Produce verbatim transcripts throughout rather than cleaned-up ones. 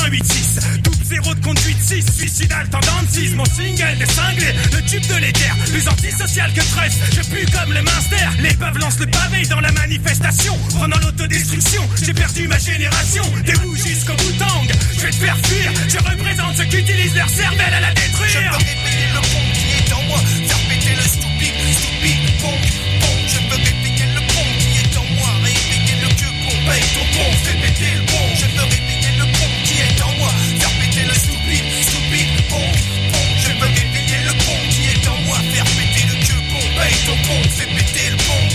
un huit six. Double zéro de conduite six, suicidal tendance six. Mon single des cinglés, le tube de l'éther. Plus antisocial que Trust, je pue comme le Munster. Les peuples lancent le pavé dans la manifestation. Prenant l'autodestruction, j'ai perdu ma génération. Des roues jusqu'au bout-tang, je vais te faire fuir. Je représente ceux qui utilisent leur cervelle à la détruire. Je peux réveiller le pont qui est en moi, faire péter le stupide, stupide pont, pont. Je peux réveiller le pont qui est en moi, réveiller le vieux con, paye ton pont, fais péter le pont. Je peux réveiller le pont qui est en moi, faire péter le stupide, stupide pont, pont. Je peux réveiller le pont qui est en moi, faire péter le vieux con, paye ton pont, fais péter le pont.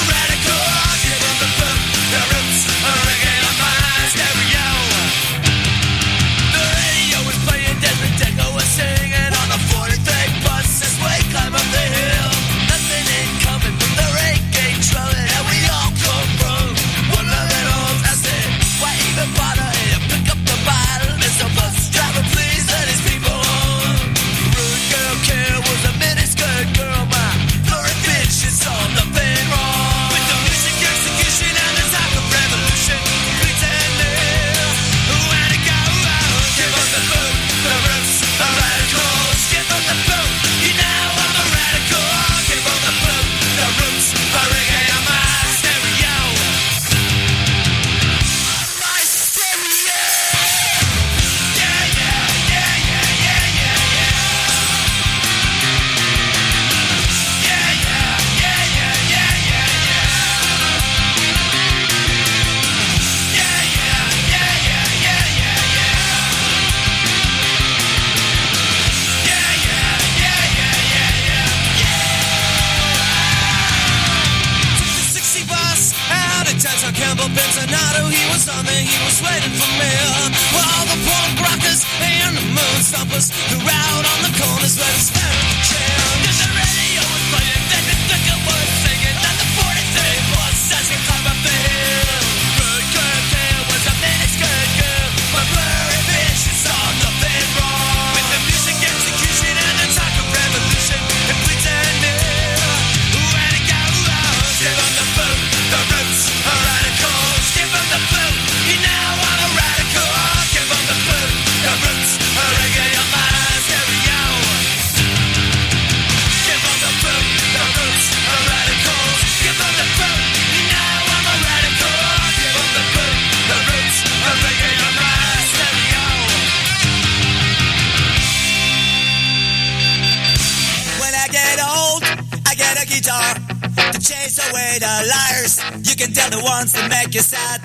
Stereo. Pensionato, he was on there, he was waiting for me. Well, all the punk rockers and the moon stompers, they're out on the corners where they stand at the chair. Cause the radio was playing, then the ticket was singing, and the forty-three bus as he climbed up the hill. Good girl, there was a miniskirt girl, but blurry bitch, she saw nothing wrong with the music execution and the talk of revolution and pretending. Where to go? Give them the boot, the roots are radicals. Give them the boot, you know I'm a radical. Give them the boot, the roots are reggae on my stereo. Give them the boot, the roots are radicals. Give them the boot, you know I'm a radical. Give them the boot, the roots are reggae on my stereo. When I get old, I get a guitar to chase away the liars. You can tell the ones that make you sad.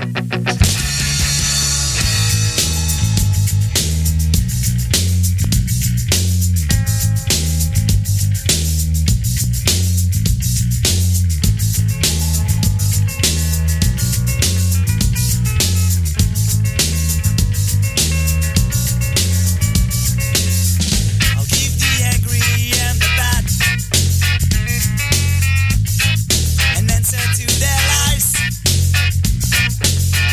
I'll give the angry and the bad an answer to their lies.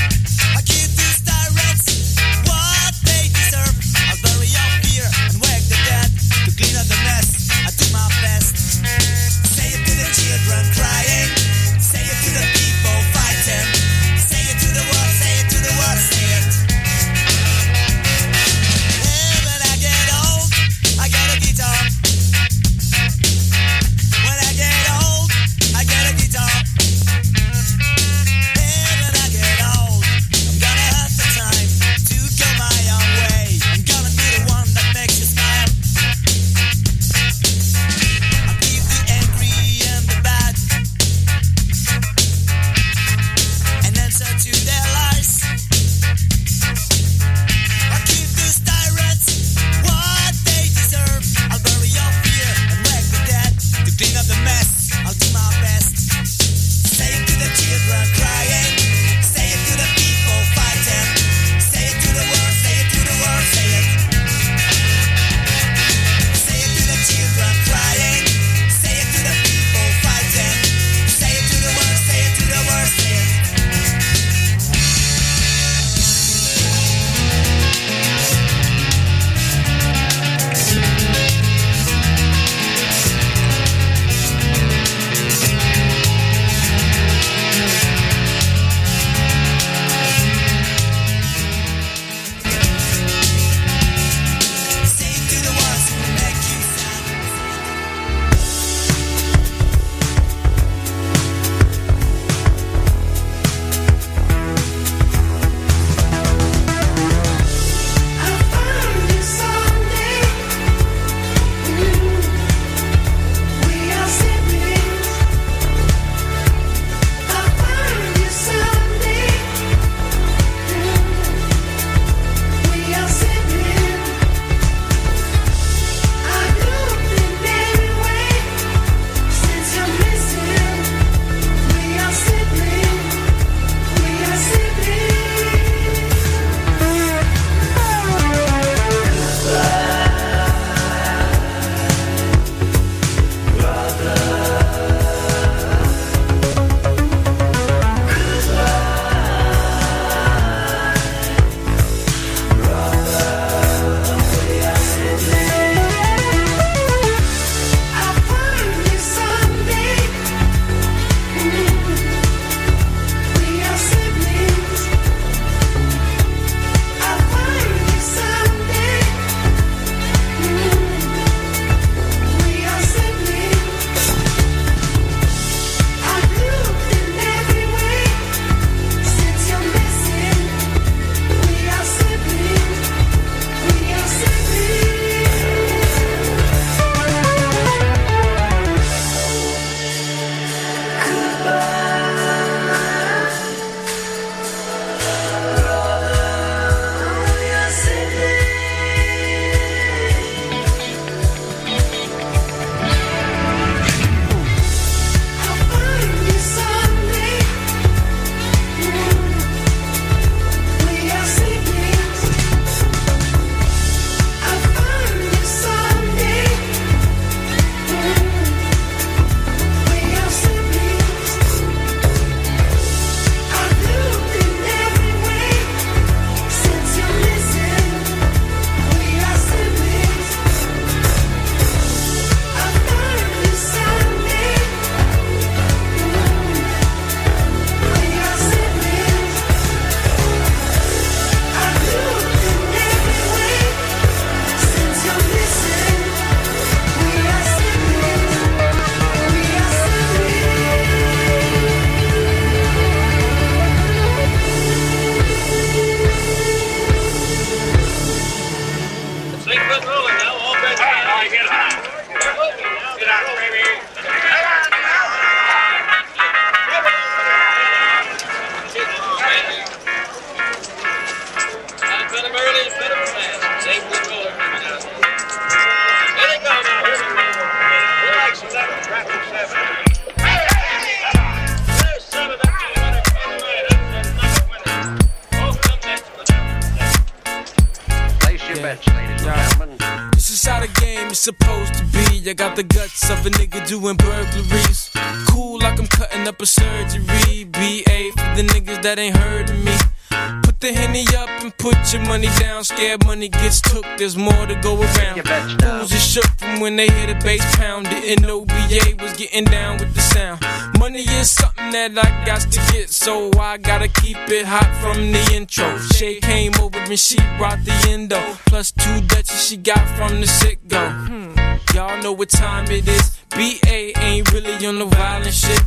supposed to be. I got the guts of a nigga doing burglaries. Cool like I'm cutting up a surgery. B A for the niggas that ain't heard of me. Put the Henny up and put your money down. Scared money gets took, there's more to go around. Fools are shook from when they hear the bass pound. Didn't know B A was getting down with the sound. Money is something that I got to get, so I gotta keep it hot from the intro. Shay came over and she brought the endo. Plus two Dutchies she got from the sit-go. Hmm. Y'all know what time it is. B A ain't really on the violent shit.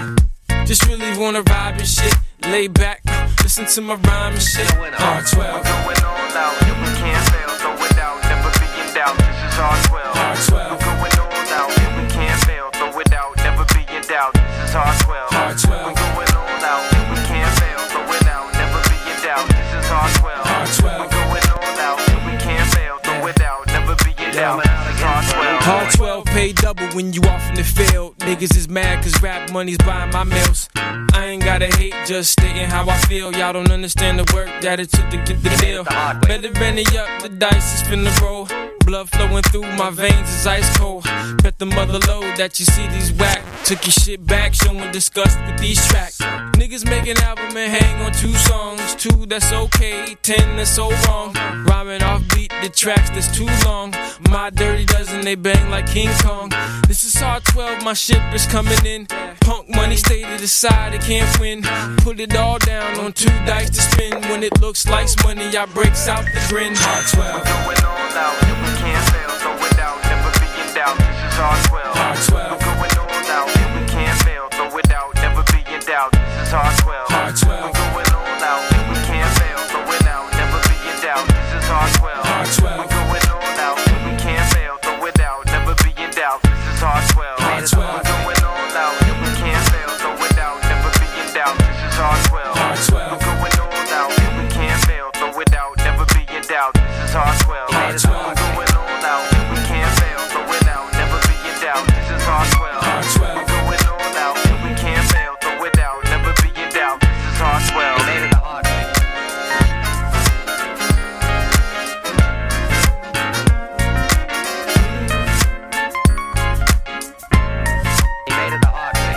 Just really wanna vibe and shit. Lay back, listen to my rhyme and shit. R twelve. We're going all out, and we can't fail. Throw it out, never be in doubt. This is R twelve. R twelve. We're going all out, and we can't fail. Throw it out, never be in doubt. This is R twelve. R twelve. We're going all out, and we can't fail. Throw it out, never be in doubt. This is R twelve. R twelve. We're going all out, and we can't fail. Throw it out, never be in doubt. This is R twelve. R twelve pay double when you off in the field. Niggas is mad cause rap money's buying my meals. I ain't gotta hate, just stating how I feel. Y'all don't understand the work that it took to get the deal. Better ready up, the dice is finna roll. Blood flowing through my veins is ice cold. Bet the mother load that you see these whack. Took your shit back, showing disgust with these tracks. Niggas make an album and hang on two songs. Two that's okay, ten that's so wrong. Rhyming off beat, the tracks that's too long. My dirty dozen, they bang like King Kong. This is R twelve, my ship is coming in. Punk money stay to the side, it can't win. Put it all down on two dice to spin. When it looks like money, I breaks out the grin. R twelve. We're going all out, and we can't fail. Throw it out, never be in doubt. This is R twelve. R twelve. We're going all out, and we can't fail. Throw it out, never be in doubt. This is R twelve. R twelve. We're going all out, and we can't fail. Throw it out, never be in doubt. This is R twelve. R twelve. We're going all out, and we can't fail. Throw it out, never be in doubt. This is R twelve. R twelve. We're going all out, and we can't fail. Throw it out, never be in doubt. This is R twelve. R twelve. We're going all out, and we can't fail. Throw it out, never be in doubt. This is R twelve. R twelve. We're going all out, and we can't fail. Throw it out, never be in doubt. This is R twelve. R twelve. We're going all out, and we can't fail. Throw it out, never be in doubt. This is R twelve. We made it the hard way. We made it the hard way.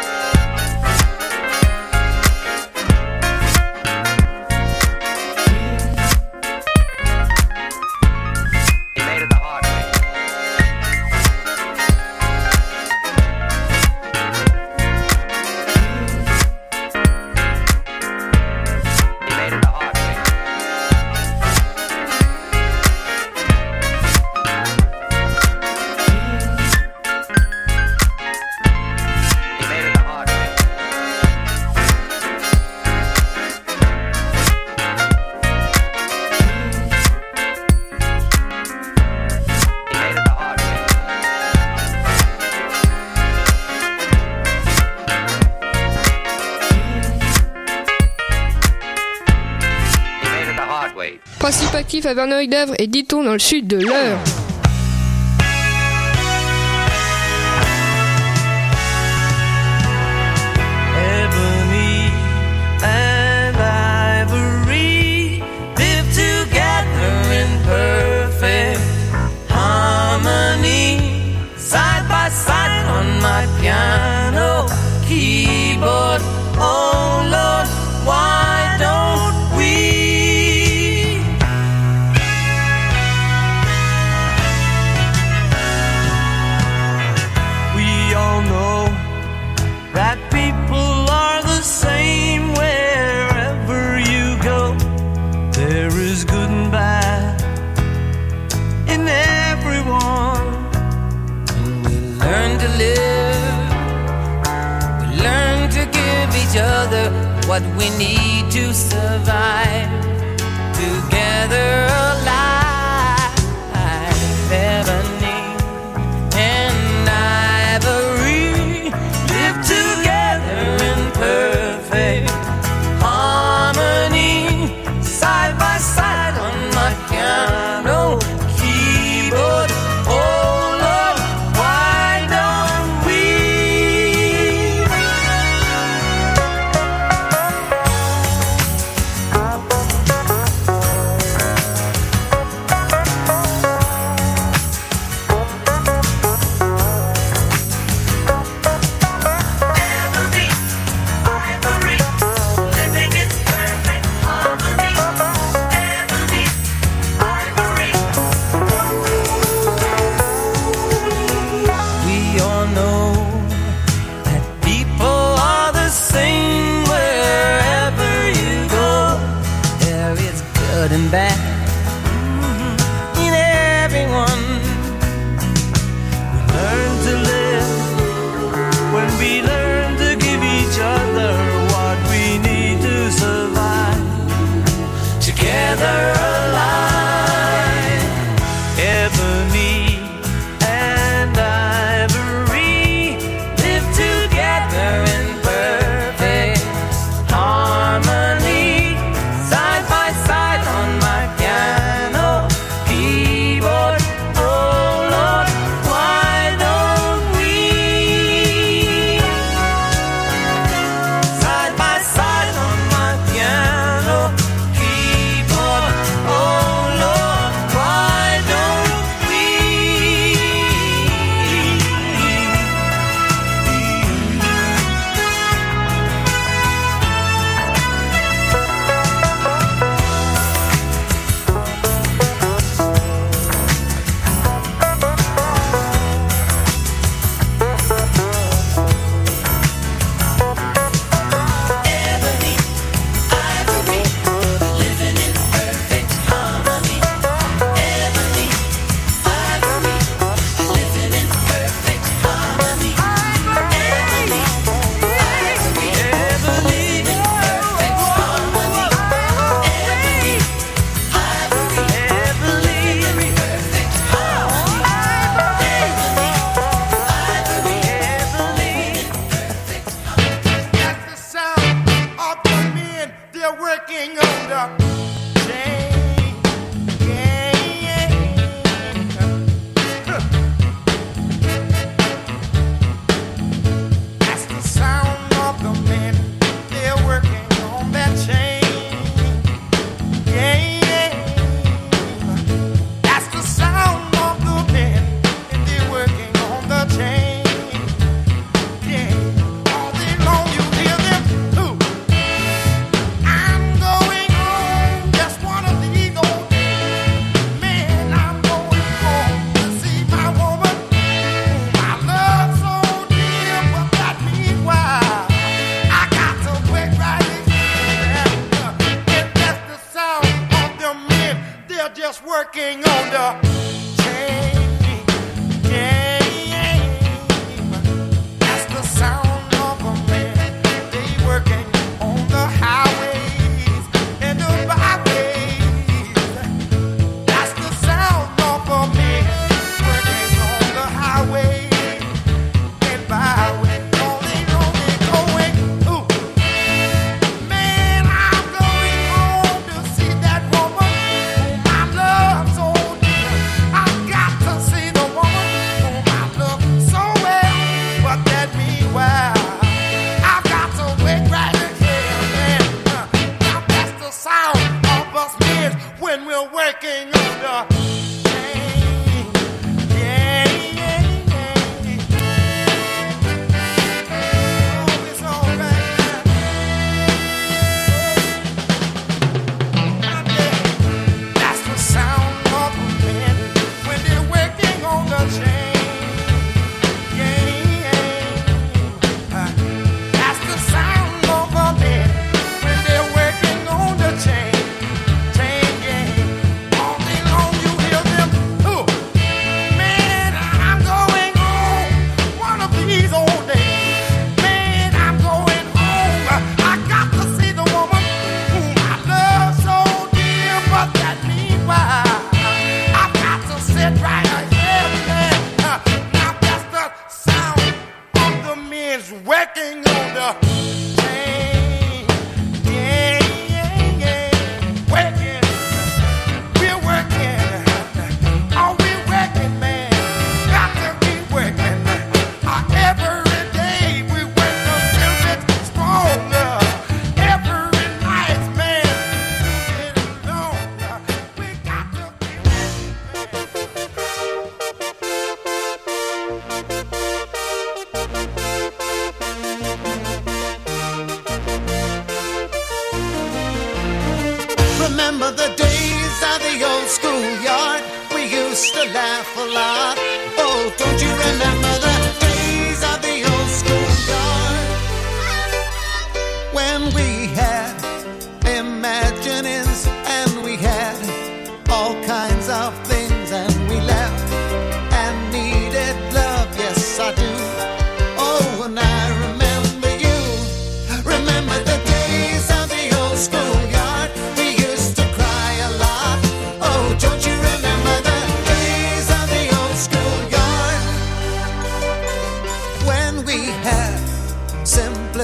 We made it the hard way. We made it the hard way. We made it the hard way. We made it the hard way. We made it the hard way. Principe actif à Verneuil-d'Avre et dit-on dans le sud de l'Eure. Ebony and ivory live together in perfect harmony, side by side on my piano keyboard. Oh Lord, why don't we? We all know that people are the same wherever you go. There is good and bad in everyone. And we learn to live, we learn to give each other what we need to survive. Together alive. Ebony and ivory live together in perfect harmony, side by side on my piano keyboard. Oh Lord, why don't we? back in everyone. We learn to live when we learn to give each other what we need to survive. Together alive, ebony and ivory live together in perfect harmony, side by side on my piano keyboard. Oh Lord, why don't we side by side on my piano keyboard? Oh Lord, why don't we? Ebony, ivory, living in perfect harmony. Ebony, ivory, living in perfect harmony. Ebony, ivory, living in perfect harmony. Ebony, ivory, living in perfect harmony. Ebony, ivory, living in perfect harmony. That's the sound of the men. They're working on the chain gang. That's the sound of the men. They're working on that chain gang. That's the sound of the men. And they're working on the chain. Yeah, all day long you hear them. Ooh. I'm going home, just one of these old days. Man, I'm going home to see my woman, whom I love so dear. But that meanwhile, I got to wait right here. And that's the sound of the men. They're just working on the chain gang. That's the sound of a man. They working on the highways and the byways. That's the sound of a man working on the highways and byways. All they know they're going. Ooh. Man, I'm going home to see that woman whom I love so dear. I've got to see the woman whom I love so well. But that meanwhile, I've got to wait right here, man. Uh, Now that's the sound of us men when we're working on the chain. Yeah, yeah, yeah. Oh, it's all right now. That's the sound of the men when they're working on the chain. Yeah, uh, that's the sound of a man when they're working on the chain. Chain gang. All day long you hear them. Ooh. Man, I'm going home one of these old days. Man, I'm going home. I got to see the woman whom I love so dear. But that meanwhile, I've got to sit right here, man. Uh, Now that's the sound of the men's working on the chain. Yeah, yeah, yeah. Working. We're working. Oh, we're working, man. Got to keep working. Uh, Every day we work until it's stronger. Every night, man, it's longer. We got to keep Remember the days of the old schoolyard? We used to laugh a lot. Oh, don't you remember the days of the old schoolyard? When we had imaginings and we had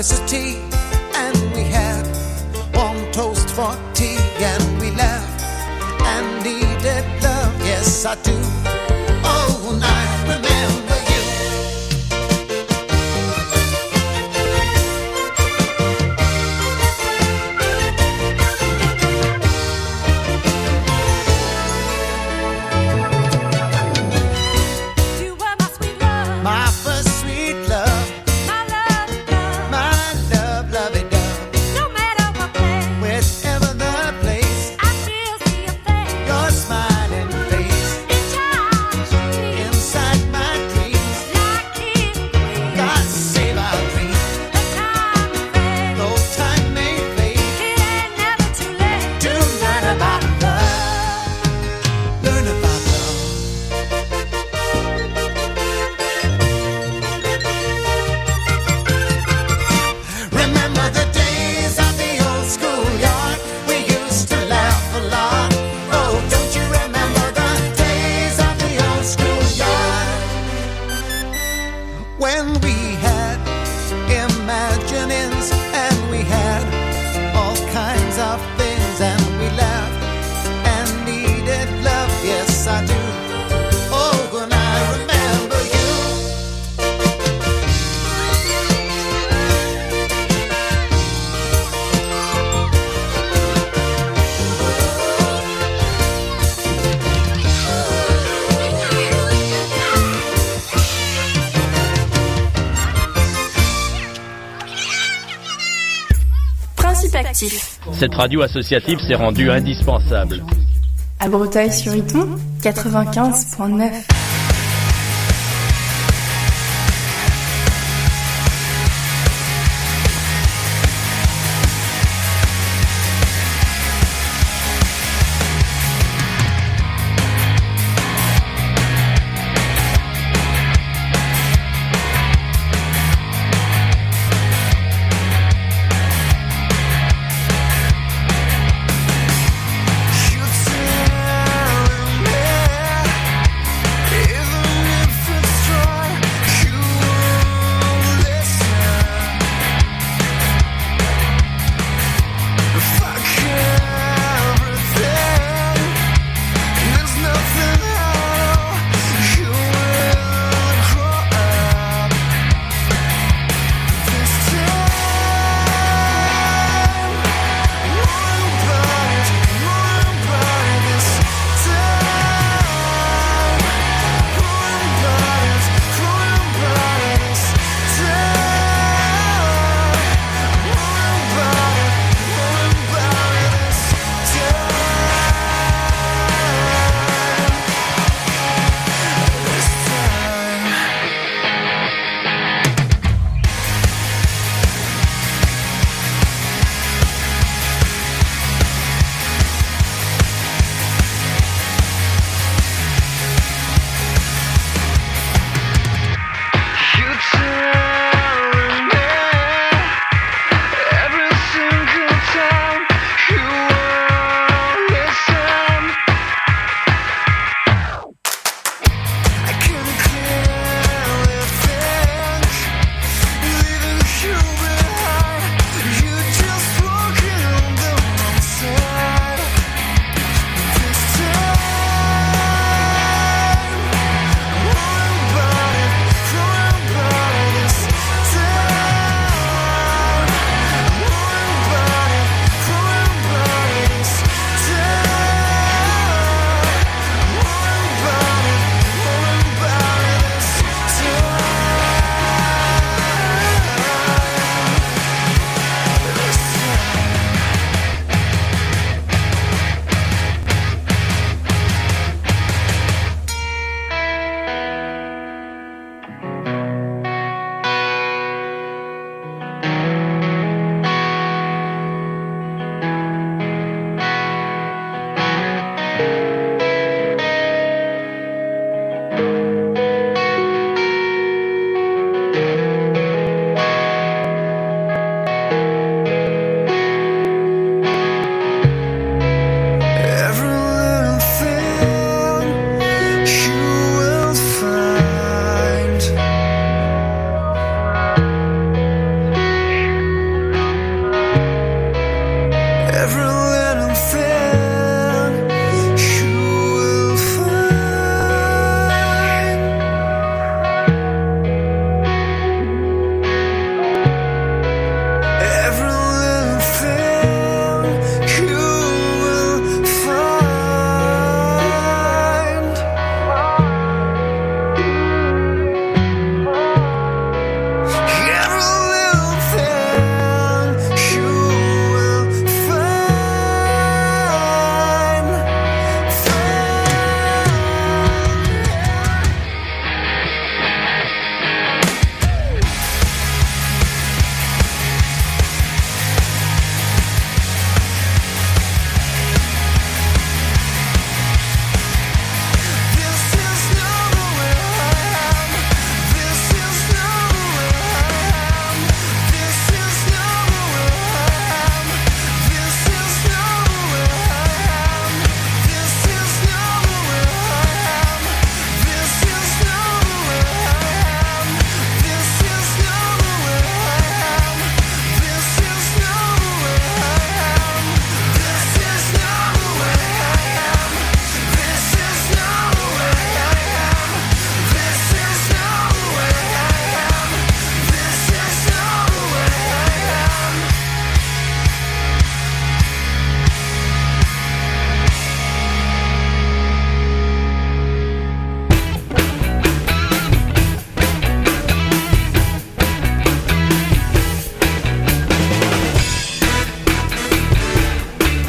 simplicity, and we had one toast for tea, and we laughed and needed love. Yes, I do. Oh, and I remember you. You were my sweet love, My first sweet love, my love, love. my love, lovey dove. No matter what place, Whichever the place, I still see your face. your smiling face In charge, inside my dreams. like king and queen. God save our dreams. The time fades, Though time may fade, it ain't never too late to learn about love. Learn about love. Remember the days of the old schoolyard? We used to laugh a lot. Oh, don't you remember the days of the old schoolyard? When we had imaginings and we had all kinds of things, and we laughed and needed love. Yes, I do. Oh, when I remember you. Principe actif. Cette radio associative s'est rendue indispensable. À Breteuil-sur-Iton, quatre-vingt-quinze virgule neuf.